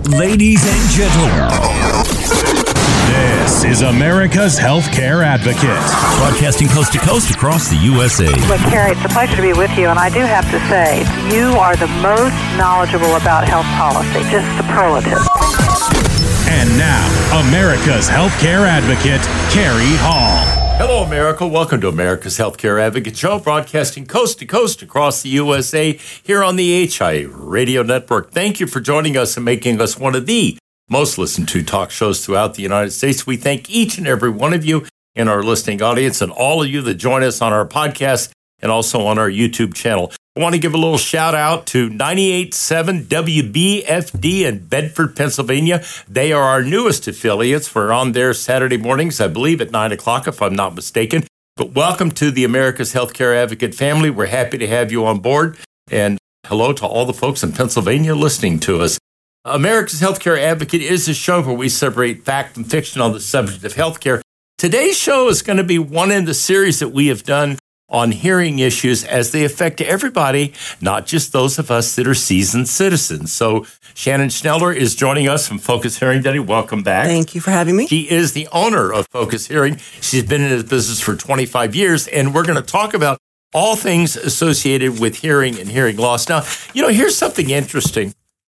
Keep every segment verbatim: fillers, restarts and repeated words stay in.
Ladies and gentlemen, this is America's Healthcare Advocate, broadcasting coast to coast across the U S A. Well, Carrie, it's a pleasure to be with you, and I do have to say, you are the most knowledgeable about health policy, just superlative. And now, America's Healthcare Advocate, Carrie Hall. Hello, America. Welcome to America's Healthcare Advocate Show, broadcasting coast to coast across the U S A here on the H I A Radio Network. Thank you for joining us and making us one of the most listened to talk shows throughout the United States. We thank each and every one of you in our listening audience and all of you that join us on our podcast and also on our YouTube channel. I want to give a little shout out to ninety-eight point seven W B F D in Bedford, Pennsylvania. They are our newest affiliates. We're on there Saturday mornings, I believe at nine o'clock, if I'm not mistaken. But welcome to the America's Healthcare Advocate family. We're happy to have you on board. And hello to all the folks in Pennsylvania listening to us. America's Healthcare Advocate is a show where we separate fact and fiction on the subject of healthcare. Today's show is going to be one in the series that we have done on hearing issues as they affect everybody, not just those of us that are seasoned citizens. So Shannon Schneller is joining us from Focus Hearing Daddy. Welcome back. Thank you for having me. She is the owner of Focus Hearing. She's been in this business for twenty-five years, and we're going to talk about all things associated with hearing and hearing loss. Now, you know, here's something interesting.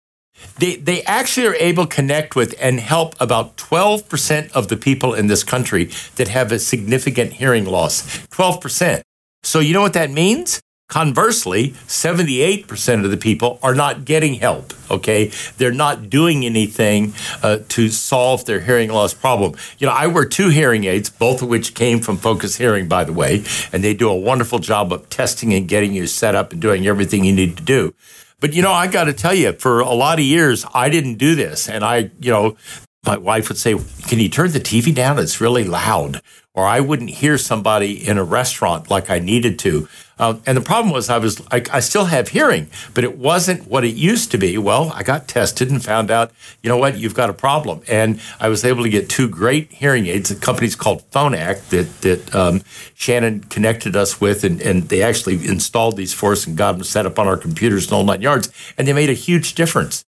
They they actually are able to connect with and help about twelve percent of the people in this country that have a significant hearing loss. twelve percent. So you know what that means? Conversely, seventy-eight percent of the people are not getting help, okay? They're not doing anything uh, to solve their hearing loss problem. You know, I wear two hearing aids, both of which came from Focus Hearing, by the way, and they do a wonderful job of testing and getting you set up and doing everything you need to do. But, you know, I got to tell you, for a lot of years, I didn't do this. And I, you know, my wife would say, can you turn the T V down? It's really loud. Or I wouldn't hear somebody in a restaurant like I needed to. Um, and the problem was I was I, I still have hearing, but it wasn't what it used to be. Well, I got tested and found out, you know what, you've got a problem. And I was able to get two great hearing aids. The company's called Phonak that that um, Shannon connected us with, and, and they actually installed these for us and got them set up on our computers and all nine yards. And they made a huge difference.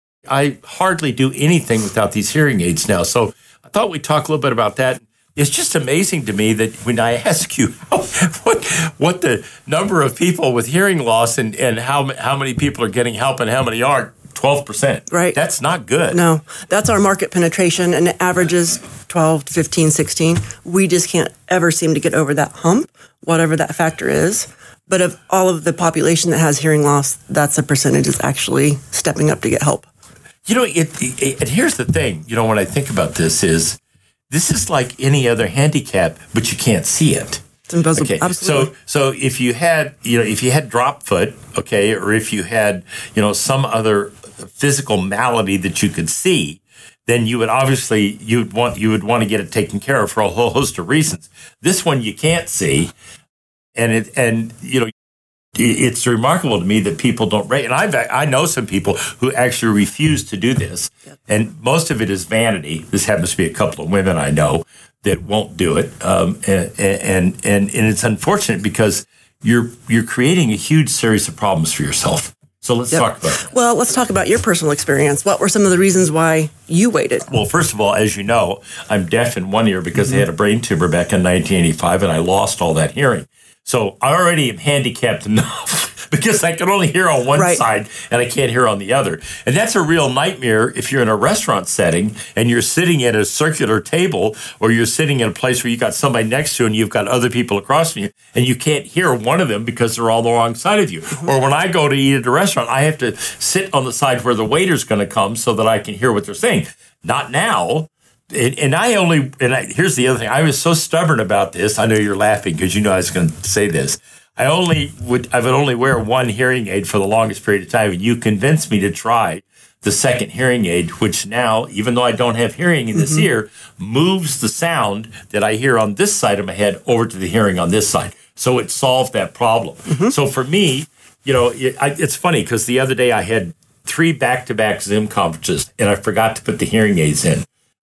I hardly do anything without these hearing aids now. So I thought we'd talk a little bit about that. It's just amazing to me that when I ask you how, what what the number of people with hearing loss and, and how how many people are getting help and how many aren't, twelve percent. Right. That's not good. No, that's our market penetration, and it averages twelve to fifteen, sixteen. We just can't ever seem to get over that hump, whatever that factor is. But of all of the population that has hearing loss, that's a percentage that's actually stepping up to get help. You know, it, it, and here's the thing, you know, when I think about this is, this is like any other handicap, but you can't see it. It's invisible. Okay. Absolutely. So, so if you had, you know, if you had drop foot, okay, or if you had, you know, some other physical malady that you could see, then you would obviously you'd want you would want to get it taken care of for a whole host of reasons. This one you can't see, and it and you know. It's remarkable to me that people don't rate. And I've, I know some people who actually refuse to do this. Yep. And most of it is vanity. This happens to be a couple of women I know that won't do it. Um, and, and, and, and it's unfortunate because you're, you're creating a huge series of problems for yourself. So let's yep. talk about that. Well, let's talk about your personal experience. What were some of the reasons why you waited? Well, first of all, as you know, I'm deaf in one ear because mm-hmm. I had a brain tumor back in nineteen eighty-five and I lost all that hearing. So I already am handicapped enough because I can only hear on one right. side and I can't hear on the other. And that's a real nightmare if you're in a restaurant setting and you're sitting at a circular table or you're sitting in a place where you got somebody next to you and you've got other people across from you and you can't hear one of them because they're all the wrong side of you. Mm-hmm. Or when I go to eat at a restaurant, I have to sit on the side where the waiter's going to come so that I can hear what they're saying. Not now. And, and I only, and I, here's the other thing. I was so stubborn about this. I know you're laughing because you know I was going to say this. I only would, I would only wear one hearing aid for the longest period of time. And you convinced me to try the second hearing aid, which now, even though I don't have hearing in this mm-hmm. ear, moves the sound that I hear on this side of my head over to the hearing on this side. So it solved that problem. Mm-hmm. So for me, you know, it, I, it's funny because the other day I had three back-to-back Zoom conferences and I forgot to put the hearing aids in.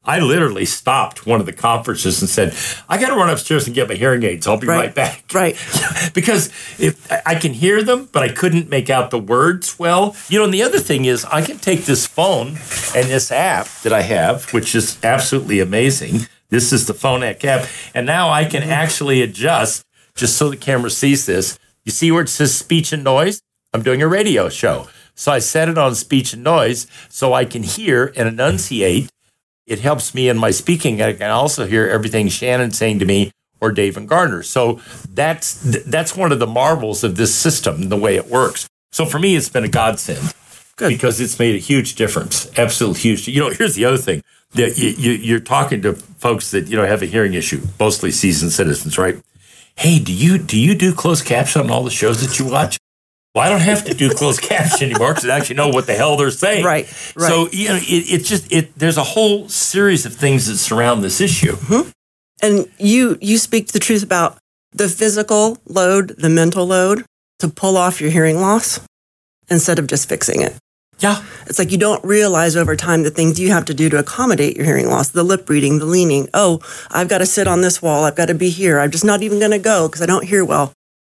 I literally stopped one of the conferences and said, I got to run upstairs and get my hearing aids. I'll be right, right back. Right. Because if I can hear them, but I couldn't make out the words well. You know, and the other thing is I can take this phone and this app that I have, which is absolutely amazing. This is the Phonak app. And now I can actually adjust, just so the camera sees this. You see where it says speech and noise? I'm doing a radio show. So I set it on speech and noise so I can hear and enunciate. It helps me in my speaking. I can also hear everything Shannon's saying to me or Dave and Gardner. So that's that's one of the marvels of this system, the way it works. So for me, it's been a godsend. Good. Because it's made a huge difference. Absolutely huge. You know, here's the other thing. You, you, you're talking to folks that, you know, have a hearing issue, mostly seasoned citizens, right? Hey, do you do you do closed caption on all the shows that you watch? Well, I don't have to do closed caption anymore because I actually know what the hell they're saying. Right, right. So, you know, it, it's just, it. there's a whole series of things that surround this issue. Mm-hmm. And you you speak the truth about the physical load, the mental load to pull off your hearing loss instead of just fixing it. Yeah. It's like you don't realize over time the things you have to do to accommodate your hearing loss, the lip reading, the leaning. Oh, I've got to sit on this wall. I've got to be here. I'm just not even going to go because I don't hear well.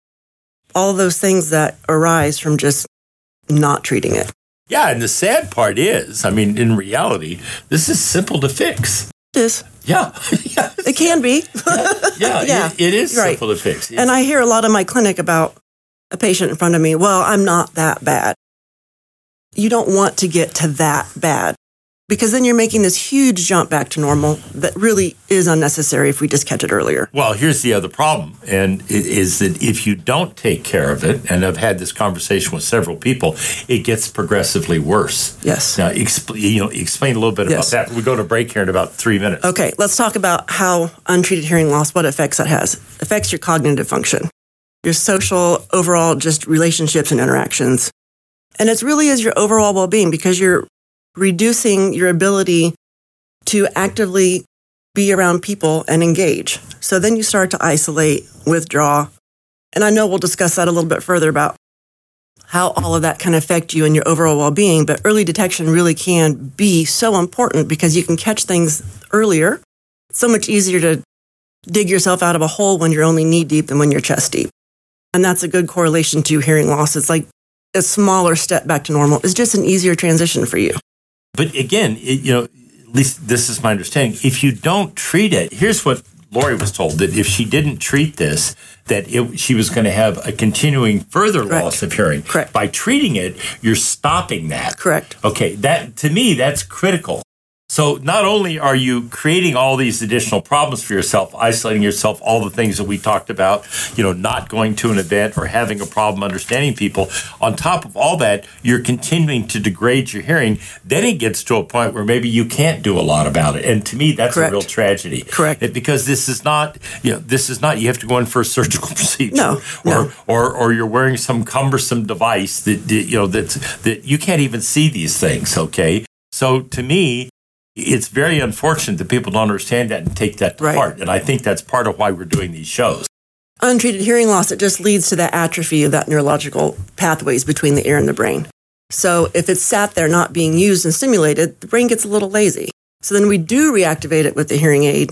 All of those things that arise from just not treating it. Yeah, and the sad part is, I mean, in reality, this is simple to fix. It is. Yeah. yeah. It can be. yeah, yeah, yeah. It, it is right. simple to fix. It's, and I hear a lot in my clinic about a patient in front of me, well, I'm not that bad. You don't want to get to that bad because then you're making this huge jump back to normal that really is unnecessary if we just catch it earlier. Well, here's the other problem, and it is that if you don't take care of it, and I've had this conversation with several people, it gets progressively worse. Yes. Now, exp- you know, explain a little bit yes. about that. We go to break here in about three minutes. Okay, let's talk about how untreated hearing loss, what effects that has. It affects your cognitive function, your social, overall, just relationships and interactions. And it really is your overall well-being because you're reducing your ability to actively be around people and engage. So then you start to isolate, withdraw. And I know we'll discuss that a little bit further about how all of that can affect you and your overall well-being. But early detection really can be so important because you can catch things earlier. It's so much easier to dig yourself out of a hole when you're only knee-deep than when you're chest-deep. And that's a good correlation to hearing loss. It's like a smaller step back to normal. It's just an easier transition for you. But again, it, you know, at least this is my understanding. If you don't treat it, here's what Lori was told, that if she didn't treat this, that it, she was going to have a continuing further Correct. loss of hearing. Correct. By treating it, you're stopping that. Correct. Okay, that to me, that's critical. So not only are you creating all these additional problems for yourself, isolating yourself, all the things that we talked about, you know, not going to an event or having a problem understanding people, on top of all that, you're continuing to degrade your hearing. Then it gets to a point where maybe you can't do a lot about it. And to me, that's Correct. a real tragedy. Correct. It, because this is not, you know, this is not, you have to go in for a surgical procedure. No, or, no. or or you're wearing some cumbersome device that, that you know, that's, that you can't even see these things, okay? So to me, it's very unfortunate that people don't understand that and take that to Right. heart. And I think that's part of why we're doing these shows. Untreated hearing loss, it just leads to that atrophy of that neurological pathways between the ear and the brain. So if it's sat there not being used and stimulated, the brain gets a little lazy. So then we do reactivate it with the hearing aid.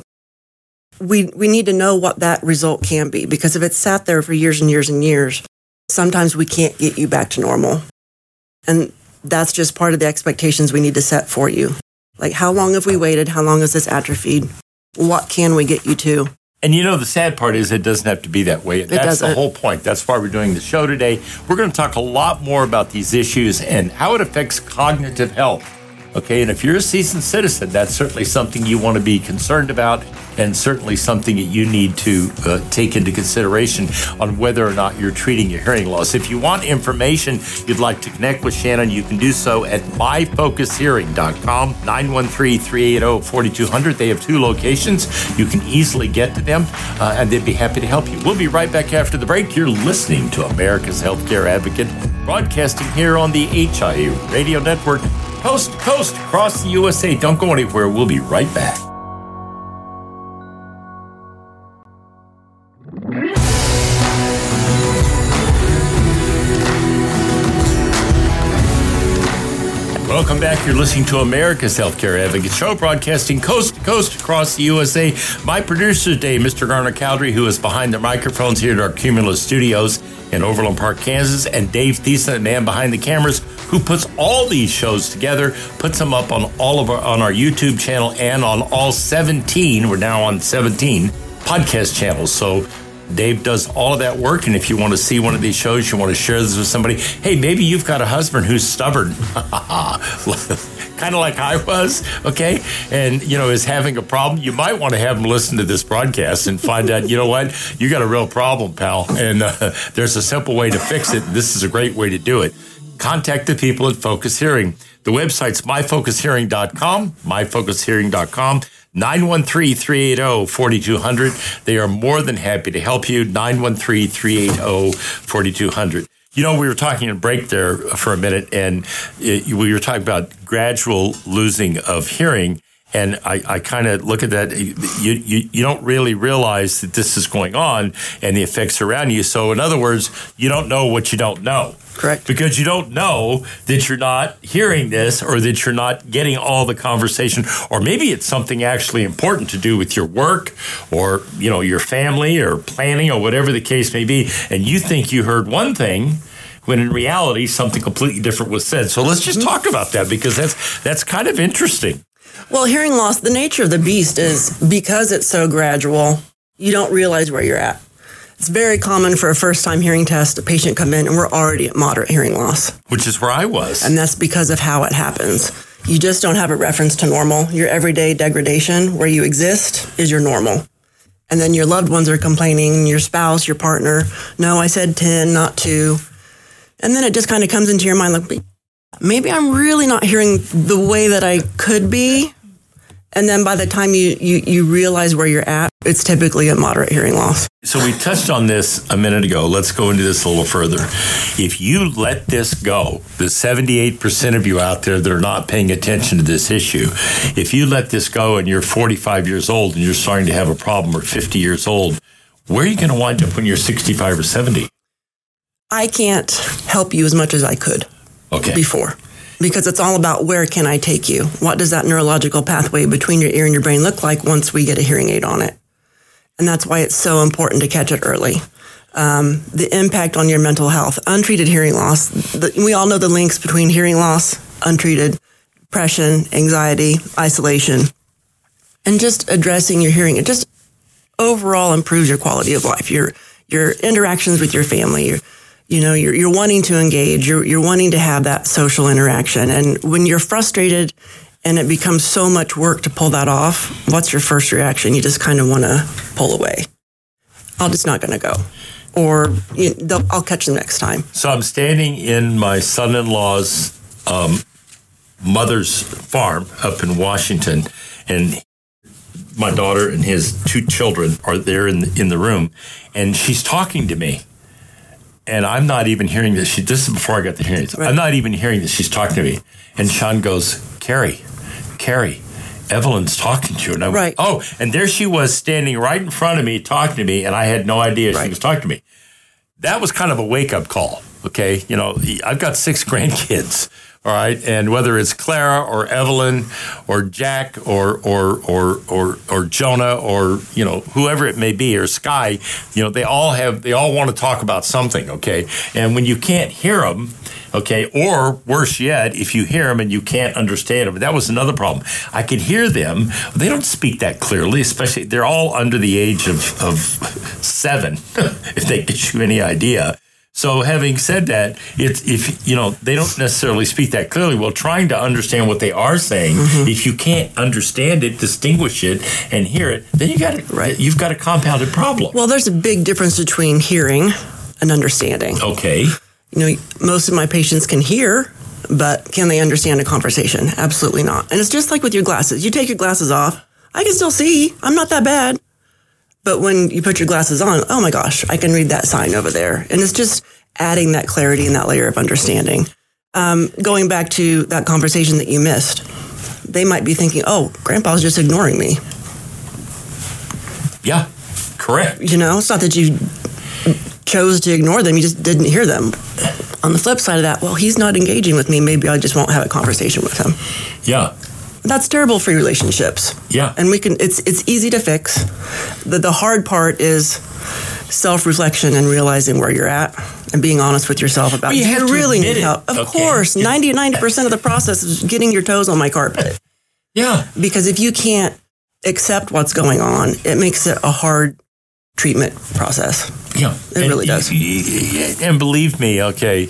We we need to know what that result can be, because if it's sat there for years and years and years, sometimes we can't get you back to normal. And that's just part of the expectations we need to set for you. Like, how long have we waited? How long has this atrophied? What can we get you to? And you know, the sad part is it doesn't have to be that way. And It that's doesn't. the whole point. That's why we're doing the show today. We're going to talk a lot more about these issues and how it affects cognitive health. Okay, and if you're a seasoned citizen, that's certainly something you want to be concerned about, and certainly something that you need to uh, take into consideration on whether or not you're treating your hearing loss. If you want information, you'd like to connect with Shannon, you can do so at my focus hearing dot com, nine one three, three eight zero, four two zero zero. They have two locations. You can easily get to them, uh, and they'd be happy to help you. We'll be right back after the break. You're listening to America's Healthcare Advocate, broadcasting here on the H I A Radio Network, coast to coast across the U S A. Don't go anywhere. We'll be right back. Welcome back. You're listening to America's Healthcare Advocate Show, broadcasting coast to coast across the U S A. My producer today, Mister Garner Cowdery, who is behind the microphones here at our Cumulus Studios in Overland Park, Kansas, and Dave Thiessen, the man behind the cameras, who puts all these shows together, puts them up on all of our on our YouTube channel and on all seventeen. We're now on seventeen podcast channels. So Dave does all of that work, and if you want to see one of these shows, you want to share this with somebody, hey, maybe you've got a husband who's stubborn, kind of like I was, okay, and, you know, is having a problem. You might want to have him listen to this broadcast and find out, you know what, you got a real problem, pal, and uh, there's a simple way to fix it. This is a great way to do it. Contact the people at Focus Hearing. The website's my focus hearing dot com, my focus hearing dot com. nine one three, three eight zero, four two zero zero. They are more than happy to help you. nine one three, three eight zero, four two zero zero. You know, we were talking in break there for a minute, and it, we were talking about gradual losing of hearing. And I, I kind of look at that. You, you you don't really realize that this is going on and the effects around you. So, in other words, you don't know what you don't know. Correct. Because you don't know that you're not hearing this, or that you're not getting all the conversation, or maybe it's something actually important to do with your work, or, you know, your family, or planning, or whatever the case may be, and you think you heard one thing when in reality something completely different was said. So let's just talk about that, because that's that's kind of interesting. Well, hearing loss, the nature of the beast is because it's so gradual, you don't realize where you're at. It's very common for a first-time hearing test, a patient come in and we're already at moderate hearing loss. Which is where I was. And that's because of how it happens. You just don't have a reference to normal. Your everyday degradation, where you exist, is your normal. And then your loved ones are complaining, your spouse, your partner, no, I said ten, not two. And then it just kind of comes into your mind like, maybe I'm really not hearing the way that I could be. And then by the time you, you, you realize where you're at, it's typically a moderate hearing loss. So we touched on this a minute ago. Let's go into this a little further. If you let this go, the seventy-eight percent of you out there that are not paying attention to this issue, if you let this go and you're forty-five years old and you're starting to have a problem, or fifty years old, where are you going to wind up when you're sixty-five or seventy? I can't help you as much as I could okay. before. Because it's all about where can I take you? What does that neurological pathway between your ear and your brain look like once we get a hearing aid on it? And that's why it's so important to catch it early. Um, the impact on your mental health, untreated hearing loss. The, we all know the links between hearing loss, untreated, depression, anxiety, isolation, and just addressing your hearing. It just overall improves your quality of life, your your interactions with your family, your You know, you're you're wanting to engage, you're you're wanting to have that social interaction. And when you're frustrated and it becomes so much work to pull that off, what's your first reaction? You just kind of want to pull away. I'm just not going to go. Or you know, I'll catch them next time. So I'm standing in my son-in-law's um, mother's farm up in Washington, and my daughter and his two children are there in the, in the room, and she's talking to me. And I'm not even hearing this. She, this is before I got the hearing aids. Right. I'm not even hearing this. She's talking to me. And Sean goes, Carrie, Carrie, Evelyn's talking to you. And I went, right. oh, and there she was standing right in front of me, talking to me, and I had no idea right. she was talking to me. That was kind of a wake-up call, okay? You know, I've got six grandkids, all right? And whether it's Clara or Evelyn or Jack or or or or or Jonah or, you know, whoever it may be, or Sky, you know, they all have, they all want to talk about something, okay? And when you can't hear them, okay, or worse yet, if you hear them and you can't understand them, that was another problem. I could hear them. They don't speak that clearly, especially, they're all under the age of, of seven, if they get you any idea. So having said that, it's if, you know, they don't necessarily speak that clearly. Well, trying to understand what they are saying, mm-hmm. if you can't understand it, distinguish it, and hear it, then you got right. you've got a compounded problem. Well, there's a big difference between hearing and understanding. Okay. You know, most of my patients can hear, but can they understand a conversation? Absolutely not. And it's just like with your glasses. You take your glasses off, I can still see. I'm not that bad. But when you put your glasses on, oh my gosh, I can read that sign over there. And it's just adding that clarity and that layer of understanding. Um, going back to that conversation that you missed, they might be thinking, oh, Grandpa's just ignoring me. Yeah, correct. You know, it's not that you chose to ignore them, you just didn't hear them. On the flip side of that, well, he's not engaging with me. Maybe I just won't have a conversation with him. Yeah. That's terrible for relationships. Yeah. And we can, it's it's easy to fix. The, the hard part is self-reflection and realizing where you're at and being honest with yourself about, well, you do have you to really admit need it. help? Of Okay. course, ninety, ninety percent of the process is getting your toes on my carpet. Yeah. Because if you can't accept what's going on, it makes it a hard treatment process. Yeah. It and, really does. And believe me, okay,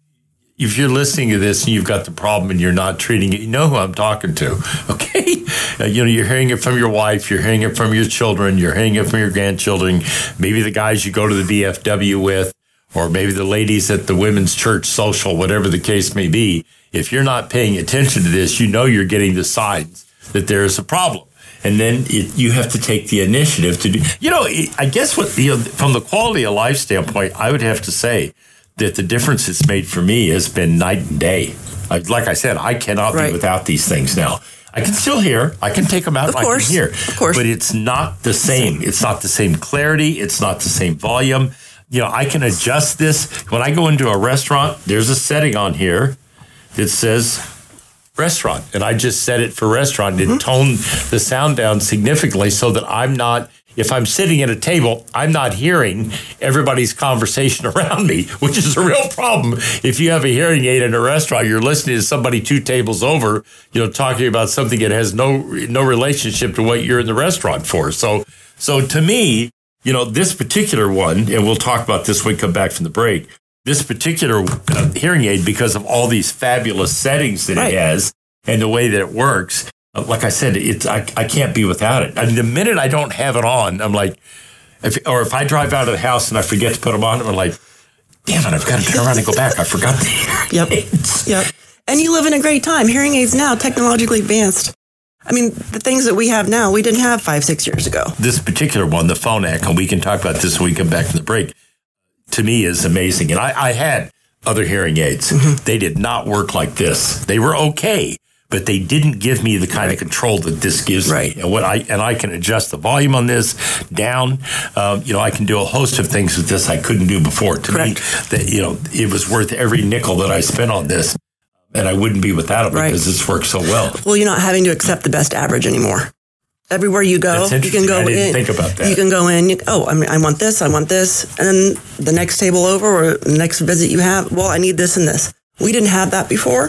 if you're listening to this and you've got the problem and you're not treating it, you know who I'm talking to, okay? Uh, you know, you're hearing it from your wife, you're hearing it from your children, you're hearing it from your grandchildren, maybe the guys you go to the V F W with, or maybe the ladies at the women's church social, whatever the case may be. If you're not paying attention to this, you know you're getting the signs that there is a problem. And then it, you have to take the initiative to do, you know, I guess what, you know, from the quality of life standpoint, I would have to say that the difference it's made for me has been night and day. I, like I said, I cannot Right. be without these things now. I can still hear. I can take them out. Of and course. I can hear. Of course. But it's not the same. It's not the same clarity. It's not the same volume. You know, I can adjust this. When I go into a restaurant, there's a setting on here that says restaurant. And I just set it for restaurant. It mm-hmm. toned the sound down significantly so that I'm not, if I'm sitting at a table, I'm not hearing everybody's conversation around me, which is a real problem. If you have a hearing aid in a restaurant, you're listening to somebody two tables over, you know, talking about something that has no no relationship to what you're in the restaurant for. So, so to me, you know, this particular one, and we'll talk about this when we come back from the break, this particular uh, hearing aid, because of all these fabulous settings that right. it has and the way that it works, like I said, it's I, I can't be without it. I mean, the minute I don't have it on, I'm like, if, or if I drive out of the house and I forget to put them on, I'm like, damn it, I've got to turn around and go back. I forgot the hearing Yep. aids. Yep. And you live in a great time. Hearing aids now, technologically advanced. I mean, the things that we have now, we didn't have five, six years ago. This particular one, the Phonak, and we can talk about this when we come back from the break, to me is amazing. And I, I had other hearing aids. Mm-hmm. They did not work like this. They were okay, but they didn't give me the kind right. of control that this gives right. me. And what I and I can adjust the volume on this down. Um, you know, I can do a host of things with this I couldn't do before. To Correct. me, that you know, it was worth every nickel that I spent on this, and I wouldn't be without it right. because it's worked so well. Well, you're not having to accept the best average anymore. Everywhere you go, you can go I didn't in. Think about that. You can go in. You, oh, I mean, I want this. I want this, and then the next table over or the next visit you have. Well, I need this and this. We didn't have that before,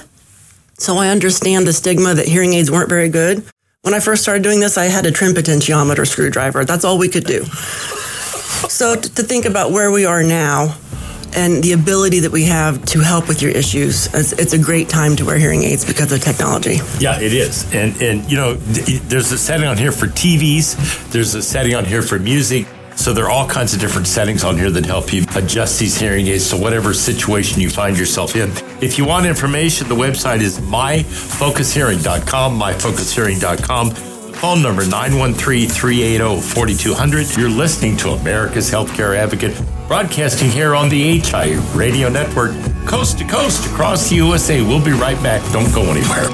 so I understand the stigma that hearing aids weren't very good. When I first started doing this, I had a trim potentiometer screwdriver. That's all we could do. So to, to think about where we are now and the ability that we have to help with your issues, it's, it's a great time to wear hearing aids because of technology. Yeah, it is. And, and you know, th- there's a setting on here for T Vs. There's a setting on here for music. So there are all kinds of different settings on here that help you adjust these hearing aids to whatever situation you find yourself in. If you want information, the website is my focus hearing dot com, my focus hearing dot com. Phone number nine one three, three eight zero, four two zero zero. You're listening to America's Healthcare Advocate, broadcasting here on the H I Radio Network, coast to coast across the U S A. We'll be right back. Don't go anywhere.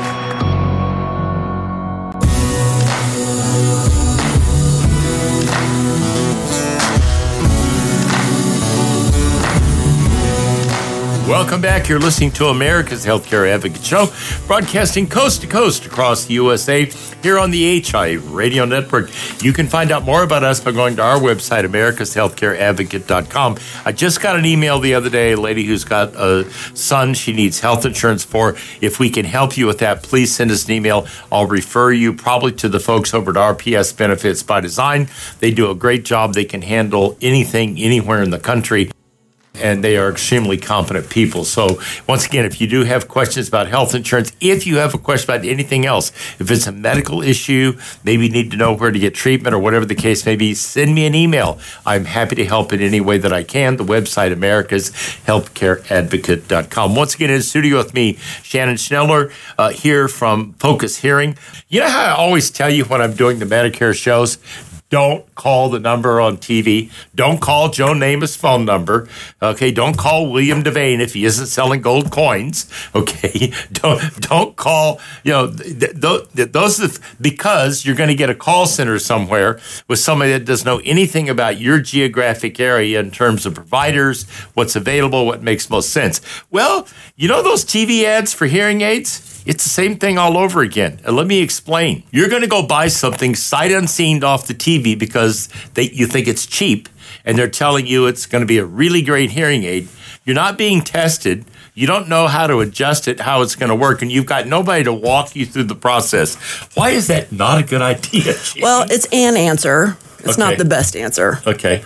Welcome back. You're listening to America's Healthcare Advocate Show, broadcasting coast to coast across the U S A here on the H I Radio Network. You can find out more about us by going to our website, americas healthcare advocate dot com. I just got an email the other day, a lady who's got a son she needs health insurance for. If we can help you with that, please send us an email. I'll refer you probably to the folks over at R P S Benefits by Design. They do a great job. They can handle anything, anywhere in the country. And they are extremely competent people. So once again, if you do have questions about health insurance, if you have a question about anything else, if it's a medical issue, maybe you need to know where to get treatment or whatever the case may be, send me an email. I'm happy to help in any way that I can. The website, americas healthcare advocate dot com. Once again, in the studio with me, Shannon Schneller, uh, here from Focus Hearing. You know how I always tell you when I'm doing the Medicare shows, Don't call the number on T V. Don't call Joe Namath's phone number. Okay, don't call William Devane if he isn't selling gold coins. Okay, don't don't call. You know, th- th- those are the, because you're going to get a call center somewhere with somebody that doesn't know anything about your geographic area in terms of providers, what's available, what makes most sense. Well, you know those T V ads for hearing aids? It's the same thing all over again. And let me explain. You're going to go buy something sight unseen off the T V because they, you think it's cheap, and they're telling you it's going to be a really great hearing aid. You're not being tested. You don't know how to adjust it, how it's going to work, and you've got nobody to walk you through the process. Why is that not a good idea, Jamie? Well, it's an answer. It's Okay. not the best answer. Okay.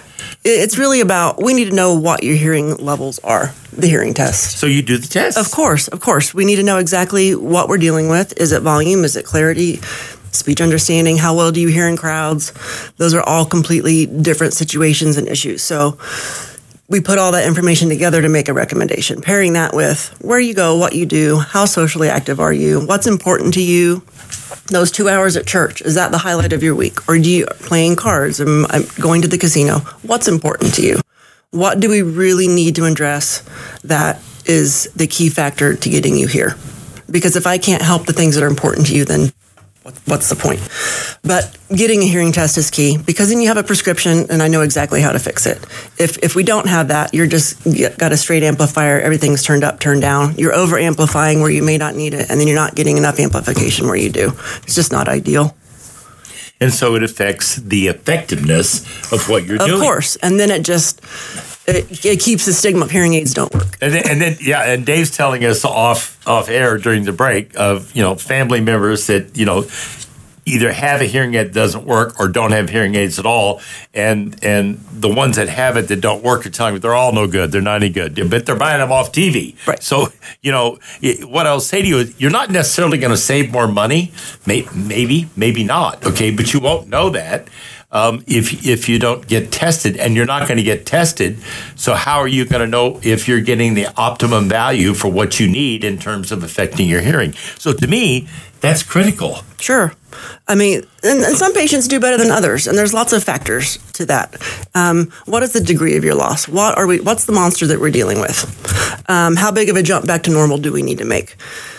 It's really about, we need to know what your hearing levels are, the hearing test. So you do the test. Of course, of course. We need to know exactly what we're dealing with. Is it volume? Is it clarity? Speech understanding? How well do you hear in crowds? Those are all completely different situations and issues. So we put all that information together to make a recommendation, pairing that with where you go, what you do, how socially active are you, what's important to you. Those two hours at church, is that the highlight of your week? Or do you playing cards? Am I going to the casino? What's important to you? What do we really need to address that is the key factor to getting you here? Because if I can't help the things that are important to you, then what, what's the point? But getting a hearing test is key because then you have a prescription and I know exactly how to fix it. If if we don't have that, you're just you got a straight amplifier, everything's turned up, turned down. You're over amplifying where you may not need it, and then you're not getting enough amplification where you do. It's just not ideal. And so it affects the effectiveness of what you're Of doing. Of course. And then it just, it, it keeps the stigma of hearing aids don't work. And then, and then, yeah, and Dave's telling us off off air during the break of, you know, family members that, you know, either have a hearing aid that doesn't work or don't have hearing aids at all. And and the ones that have it that don't work are telling me they're all no good. They're not any good. But they're buying them off T V. Right. So, you know, what I'll say to you is you're not necessarily going to save more money. Maybe, maybe not. Okay. But you won't know that. Um, if if you don't get tested, and you're not going to get tested, so how are you going to know if you're getting the optimum value for what you need in terms of affecting your hearing? So to me, that's critical. Sure. I mean, and, and some patients do better than others, and there's lots of factors to that. Um, what is the degree of your loss? What are we? What's the monster that we're dealing with? Um, how big of a jump back to normal do we need to make?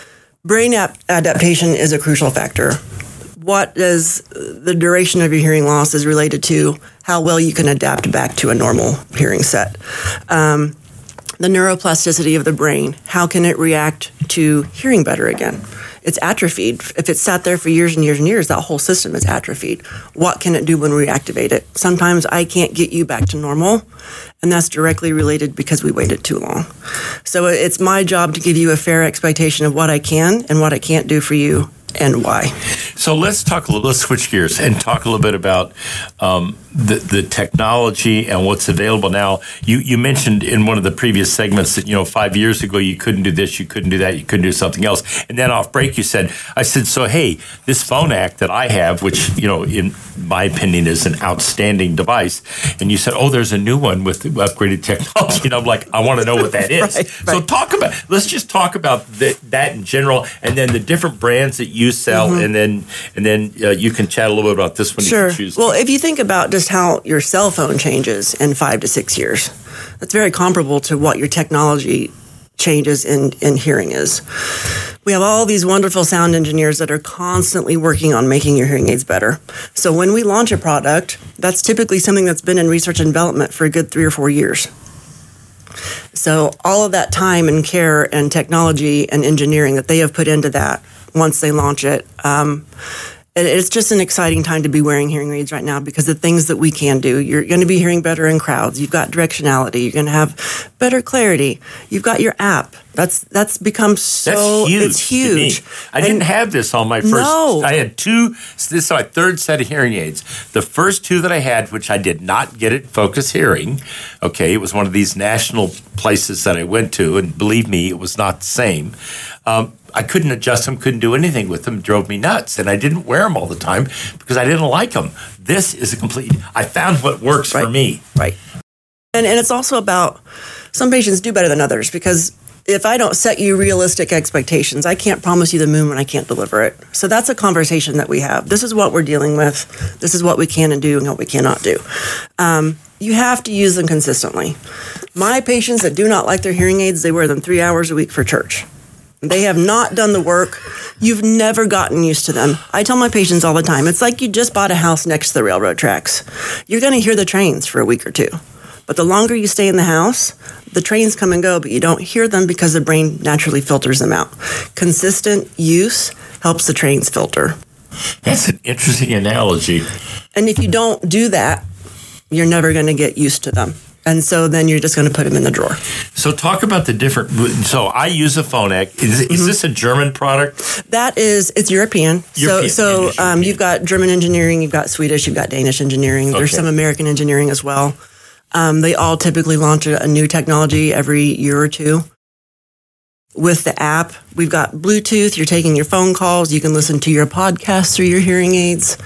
Brain ap- adaptation is a crucial factor. What is the duration of your hearing loss is related to how well you can adapt back to a normal hearing set. Um, the neuroplasticity of the brain, how can it react to hearing better again? It's atrophied. If it's sat there for years and years and years, that whole system is atrophied. What can it do when we activate it? Sometimes I can't get you back to normal, and that's directly related because we waited too long. So it's my job to give you a fair expectation of what I can and what I can't do for you and why. So let's talk a little, let's switch gears and talk a little bit about um, the, the technology and what's available now. You you mentioned in one of the previous segments that, you know, five years ago you couldn't do this, you couldn't do that, you couldn't do something else. And then off break you said, I said, so hey, this Phonak that I have, which, you know, in my opinion is an outstanding device. And you said, oh, there's a new one with upgraded technology. And I'm like, I want to know what that is. Right, so right. talk about, let's just talk about the, that in general, and then the different brands that you sell, mm-hmm. and then and then uh, you can chat a little bit about this one. Sure. You can choose. Well, if you think about just how your cell phone changes in five to six years, that's very comparable to what your technology changes in, in hearing is. We have all these wonderful sound engineers that are constantly working on making your hearing aids better. So when we launch a product, that's typically something that's been in research and development for a good three or four years. So all of that time and care and technology and engineering that they have put into that once they launch it, um, it's just an exciting time to be wearing hearing aids right now because the things that we can do, you're going to be hearing better in crowds. You've got directionality. You're going to have better clarity. You've got your app. That's that's become so That's huge. It's huge. To me. I and didn't have this on my first. No. I had two. This is my third set of hearing aids. The first two that I had, which I did not get at Focus Hearing. Okay, it was one of these national places that I went to, and believe me, it was not the same. Um, I couldn't adjust them, couldn't do anything with them. It drove me nuts, and I didn't wear them all the time because I didn't like them. This is a complete. I found what works right. for me. Right. And and it's also about some patients do better than others because if I don't set you realistic expectations, I can't promise you the moon when I can't deliver it. So that's a conversation that we have. This is what we're dealing with. This is what we can and do and what we cannot do. Um, you have to use them consistently. My patients that do not like their hearing aids, they wear them three hours a week for church. They have not done the work. You've never gotten used to them. I tell my patients all the time, it's like you just bought a house next to the railroad tracks. You're going to hear the trains for a week or two. But the longer you stay in the house, the trains come and go, but you don't hear them because the brain naturally filters them out. Consistent use helps the trains filter. That's an interesting analogy. And if you don't do that, you're never going to get used to them. And so then you're just going to put them in the drawer. So talk about the different, so I use a Phonak. Is, is mm-hmm. this a German product? That is, it's European. European so so um, you've got German engineering, you've got Swedish, you've got Danish engineering. Okay. There's some American engineering as well. Um, they all typically launch a, a new technology every year or two. With the app, we've got Bluetooth. You're taking your phone calls. You can listen to your podcast through your hearing aids.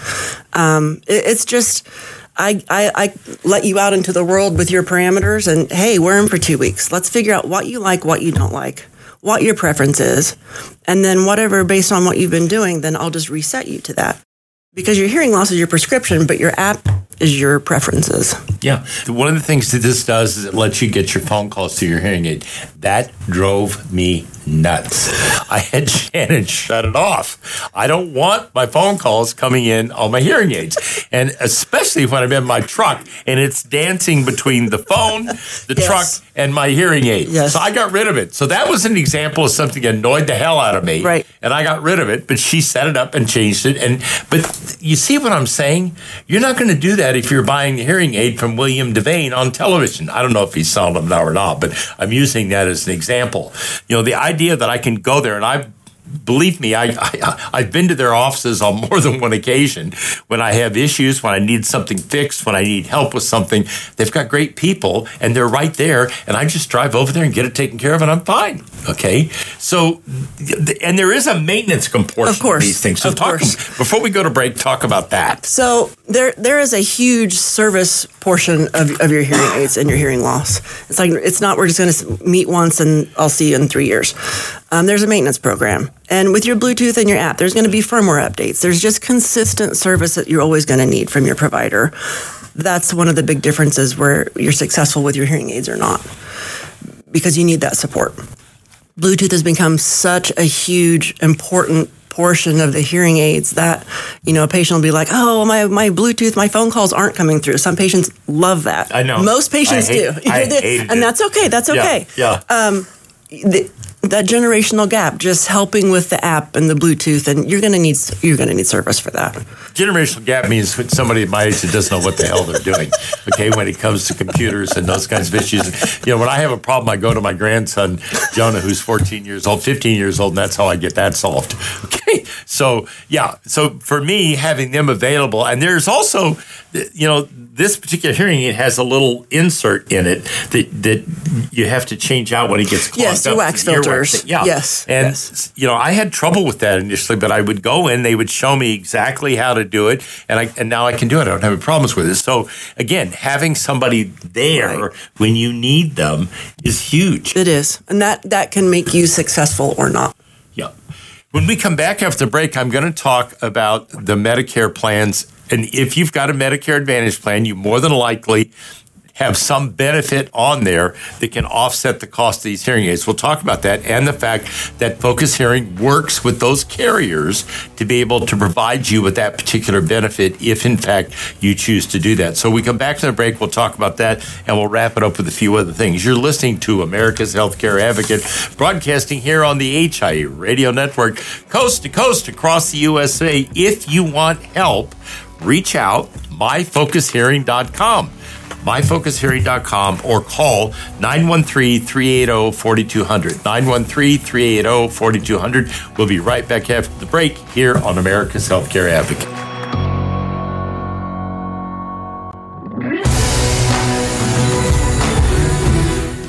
Um, it, it's just, I, I, I let you out into the world with your parameters and, hey, wear them for two weeks. Let's figure out what you like, what you don't like, what your preference is. And then whatever, based on what you've been doing, then I'll just reset you to that. Because your hearing loss is your prescription, but your app is your preferences. Yeah. One of the things that this does is it lets you get your phone calls to your hearing aid. That drove me nuts. I had Shannon shut it off. I don't want my phone calls coming in on my hearing aids. And especially when I'm in my truck and it's dancing between the phone, the yes. truck, and my hearing aid. Yes. So I got rid of it. So that was an example of something that annoyed the hell out of me. Right. And I got rid of it, but she set it up and changed it. And but you see what I'm saying? You're not going to do that if you're buying a hearing aid from William Devane on television. I don't know if he's selling them now or not, but I'm using that as an example. You know, the idea that I can go there, and I believe me, I, I, I've been to their offices on more than one occasion when I have issues, when I need something fixed, when I need help with something. They've got great people, and they're right there, and I just drive over there and get it taken care of, and I'm fine. Okay? So, and there is a maintenance component of course, to these things. So of talk, course. Before we go to break, talk about that. So there there is a huge service portion of, of your hearing aids and your hearing loss. It's like, it's not, we're just going to meet once and I'll see you in three years. Um, there's a maintenance program. And with your Bluetooth and your app, there's going to be firmware updates. There's just consistent service that you're always going to need from your provider. That's one of the big differences where you're successful with your hearing aids or not, because you need that support. Bluetooth has become such a huge, important portion of the hearing aids that, you know, a patient will be like, oh, my, my Bluetooth, my phone calls aren't coming through. Some patients love that. I know. Most patients I hate, do. I the, hated and it. that's okay. That's okay. Yeah. yeah. Um, the, that generational gap, just helping with the app and the Bluetooth, and you're going to need you're going to need service for that. Generational gap means somebody at my age that doesn't know what the hell they're doing. Okay, when it comes to computers and those kinds of issues, you know, when I have a problem, I go to my grandson Jonah, who's fourteen years old, fifteen years old, and that's how I get that solved. Okay, so yeah, so for me, having them available, and there's also, you know, this particular hearing aid has a little insert in it that that you have to change out when it gets clogged yes, up. Yes, wax filters. Yeah. Yes. And, yes. you know, I had trouble with that initially, but I would go in, they would show me exactly how to do it, and I and now I can do it. I don't have any problems with it. So, again, having somebody there right. when you need them is huge. It is. And that, that can make you successful or not. Yeah. When we come back after the break, I'm going to talk about the Medicare plans. And if you've got a Medicare Advantage plan, you more than likely have some benefit on there that can offset the cost of these hearing aids. We'll talk about that and the fact that Focus Hearing works with those carriers to be able to provide you with that particular benefit if, in fact, you choose to do that. So we come back to the break, we'll talk about that, and we'll wrap it up with a few other things. You're listening to America's Healthcare Advocate, broadcasting here on the H I A Radio Network, coast to coast across the U S A. If you want help, reach out, my focus hearing dot com. my focus hearing dot com or call nine one three, three eight zero, four two zero zero. nine one three, three eight zero, four two zero zero. We'll be right back after the break here on America's Healthcare Advocate.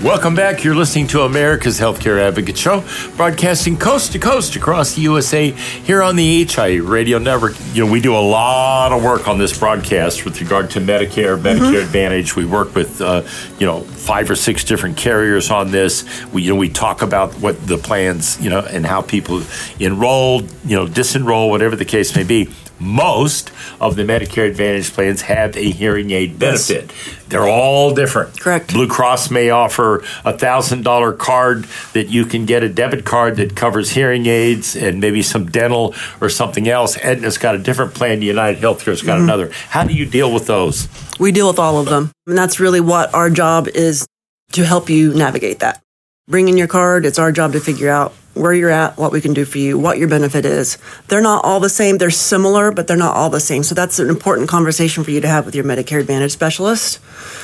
Welcome back. You're listening to America's Healthcare Advocate Show, broadcasting coast to coast across the U S A here on the H I Radio Network. You know, we do a lot of work on this broadcast with regard to Medicare, Medicare mm-hmm. Advantage. We work with, uh, you know, five or six different carriers on this. We, you know, we talk about what the plans, you know, and how people enroll, you know, disenroll, whatever the case may be. Most of the Medicare Advantage plans have a hearing aid benefit. Yes. They're all different. Correct. Blue Cross may offer a one thousand dollars card that you can get a debit card that covers hearing aids and maybe some dental or something else. Aetna's got a different plan. United Healthcare's got mm-hmm. another. How do you deal with those? We deal with all of them. And that's really what our job is, to help you navigate that. Bring in your card. It's our job to figure out where you're at, what we can do for you, what your benefit is. They're not all the same. They're similar, but they're not all the same. So that's an important conversation for you to have with your Medicare Advantage specialist.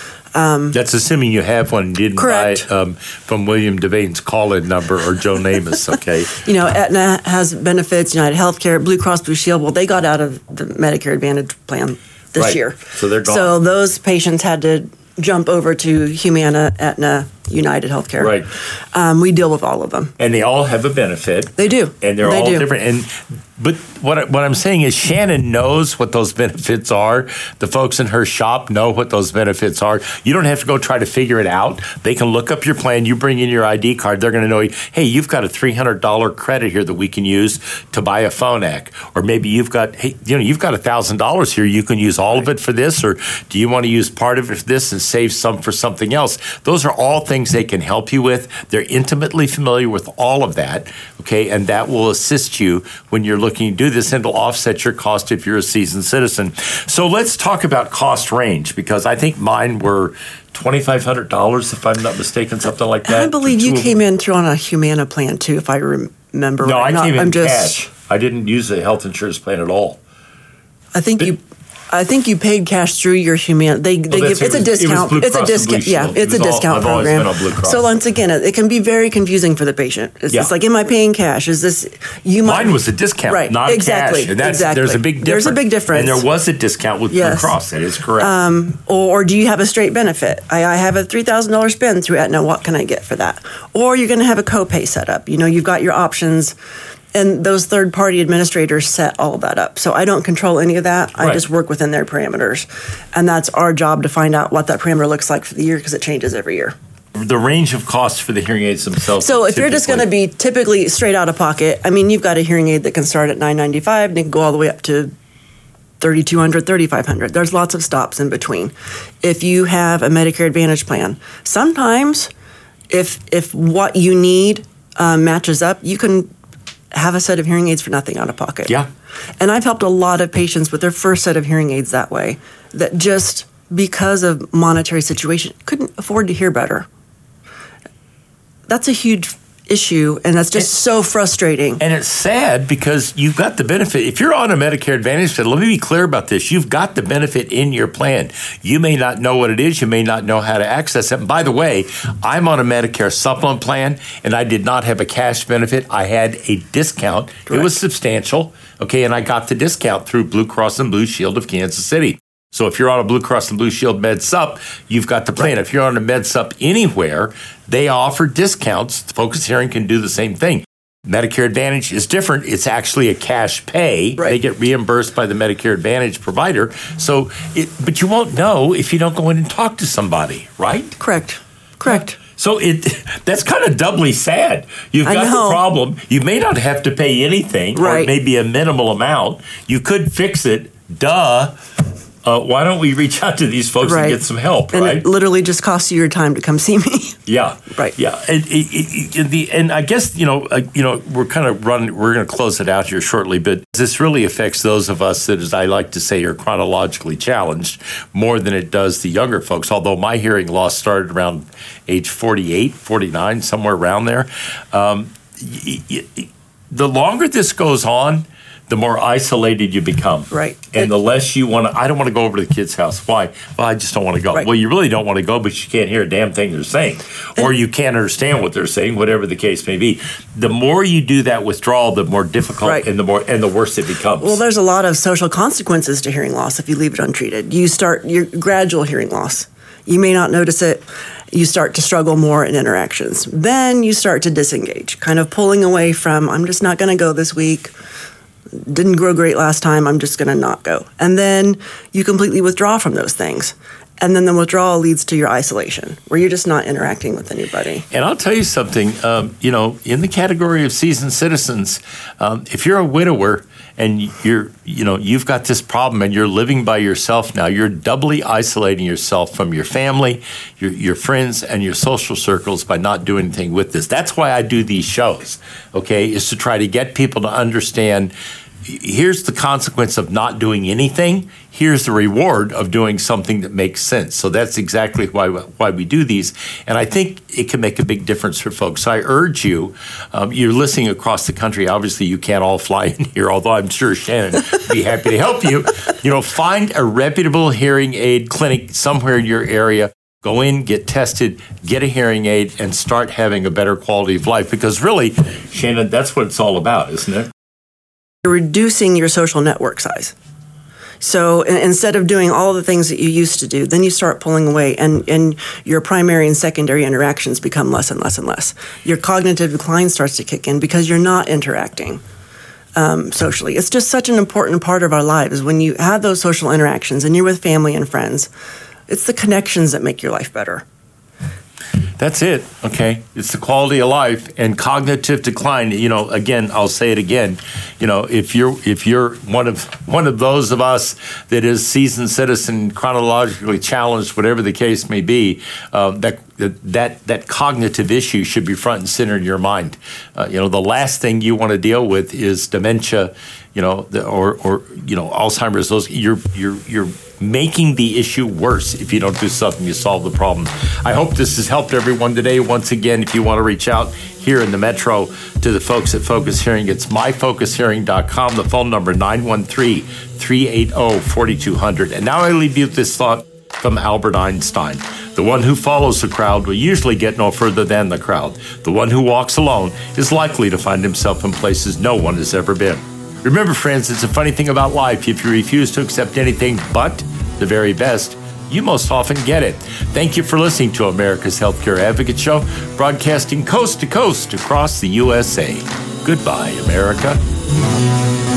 Um, that's assuming you have one and didn't correct. buy um, from William Devane's call-in number or Joe Namath, okay? You know, Aetna has benefits, United Healthcare, Blue Cross Blue Shield. Well, they got out of the Medicare Advantage plan this right. year. So they're gone. So those patients had to jump over to Humana, Aetna, United Healthcare. Right. Um, we deal with all of them. And they all have a benefit. They do. And they're they all do. different. And but what I, what I'm saying is Shannon knows what those benefits are. The folks in her shop know what those benefits are. You don't have to go try to figure it out. They can look up your plan. You bring in your I D card. They're going to know, hey, you've got a three hundred dollars credit here that we can use to buy a Phonak. Or maybe you've got, hey, you know, you've got one thousand dollars here. You can use all of it for this. Or do you want to use part of it for this and save some for something else? Those are all things they can help you with. They're intimately familiar with all of that, okay? And that will assist you when you're looking to do this, and it'll offset your cost if you're a seasoned citizen. So let's talk about cost range, because I think mine were twenty-five hundred dollars, if I'm not mistaken, something like that. I believe you came in through on a Humana plan, too, if I remember no, right. No, I came in I'm cash. Just, I didn't use a health insurance plan at all. I think but, you... I think you paid cash through your Humana. They, they well, give it's it was, a discount. It it's a discount. Yeah, it's it a discount all, I've program. Always been on Blue Cross. So once again, it, it can be very confusing for the patient. It's, yeah. it's like, am I paying cash? Is this you? Mine might, was a discount, right? not exactly. cash. And that's, exactly. There's a big difference. There's a big difference. And there was a discount with yes. Blue Cross. That is correct. Um, or, or do you have a straight benefit? I, I have a three thousand dollars spend through Aetna. What can I get for that? Or you're going to have a copay set up. You know, you've got your options. And those third-party administrators set all of that up. So I don't control any of that. I right. just work within their parameters. And that's our job to find out what that parameter looks like for the year, because it changes every year. The range of costs for the hearing aids themselves. So if typically. you're just going to be typically straight out of pocket, I mean, you've got a hearing aid that can start at nine ninety-five and it can go all the way up to thirty-two hundred, thirty-five hundred. There's lots of stops in between. If you have a Medicare Advantage plan, sometimes if if what you need uh, matches up, you can have a set of hearing aids for nothing out of pocket. Yeah. And I've helped a lot of patients with their first set of hearing aids that way, that just because of monetary situation couldn't afford to hear better. That's a huge issue, and that's just so frustrating. And it's sad because you've got the benefit. If you're on a Medicare Advantage plan, let me be clear about this. You've got the benefit in your plan. You may not know what it is. You may not know how to access it. And by the way, I'm on a Medicare supplement plan, and I did not have a cash benefit. I had a discount. Correct. It was substantial, okay, and I got the discount through Blue Cross and Blue Shield of Kansas City. So if you're on a Blue Cross and Blue Shield MedSup, you've got the plan. Right. If you're on a MedSup anywhere, they offer discounts. Focus Hearing can do the same thing. Medicare Advantage is different. It's actually a cash pay. Right. They get reimbursed by the Medicare Advantage provider. So, it, but you won't know if you don't go in and talk to somebody, right? Correct. Correct. So it that's kind of doubly sad. You've got the problem. You may not have to pay anything, right. or maybe a minimal amount. You could fix it. Duh. Uh, why don't we reach out to these folks right. and get some help, and right? It literally just costs you your time to come see me. Yeah, right. Yeah, and, it, it, the, and I guess you know, uh, you know, we're kind of running. We're going to close it out here shortly, but this really affects those of us that, as I like to say, are chronologically challenged more than it does the younger folks. Although my hearing loss started around age forty-eight, forty-nine, somewhere around there. Um, y- y- the longer this goes on, the more isolated you become. Right. And the less you want to, I don't want to go over to the kid's house. Why? Well, I just don't want to go. Right. Well, you really don't want to go, but you can't hear a damn thing they're saying. Or you can't understand what they're saying, whatever the case may be. The more you do that withdrawal, the more difficult right. and the more and the worse it becomes. Well, there's a lot of social consequences to hearing loss if you leave it untreated. You start your gradual hearing loss. You may not notice it you start to struggle more in interactions. Then you start to disengage, kind of pulling away from, I'm just not going to go this week. Didn't grow great last time. I'm just going to not go. And then you completely withdraw from those things. And then the withdrawal leads to your isolation, where you're just not interacting with anybody. And I'll tell you something, um, you know, in the category of seasoned citizens, um, if you're a widower and you're, you know, you've got this problem and you're living by yourself now, you're doubly isolating yourself from your family, your, your friends, and your social circles by not doing anything with this. That's why I do these shows, okay, is to try to get people to understand here's the consequence of not doing anything. Here's the reward of doing something that makes sense. So that's exactly why why we do these. And I think it can make a big difference for folks. So I urge you, um, you're listening across the country. Obviously, you can't all fly in here, although I'm sure Shannon would be happy to help you. You know, find a reputable hearing aid clinic somewhere in your area. Go in, get tested, get a hearing aid, and start having a better quality of life. Because really, Shannon, that's what it's all about, isn't it? You're reducing your social network size. So instead of doing all the things that you used to do, then you start pulling away, and, and your primary and secondary interactions become less and less and less. Your cognitive decline starts to kick in because you're not interacting um, socially. It's just such an important part of our lives. When you have those social interactions and you're with family and friends, it's the connections that make your life better. That's it, okay? It's the quality of life and cognitive decline. You know, again, I'll say it again. You know, if you're if you're one of one of those of us that is seasoned citizen, chronologically challenged, whatever the case may be, uh, that that that cognitive issue should be front and center in your mind. Uh, you know, the last thing you want to deal with is dementia, you know, the, or or you know, Alzheimer's. Those you're you're you're making the issue worse if you don't do something to solve the problem. I hope this has helped everyone today. Once again, if you want to reach out here in the Metro to the folks at Focus Hearing, it's my focus hearing dot com. The phone number nine one three, three eight zero, four two zero zero. And now I leave you with this thought from Albert Einstein. The one who follows the crowd will usually get no further than the crowd. The one who walks alone is likely to find himself in places no one has ever been. Remember, friends, it's a funny thing about life. If you refuse to accept anything but the very best, you most often get it. Thank you for listening to America's Healthcare Advocate Show, broadcasting coast to coast across the U S A. Goodbye, America.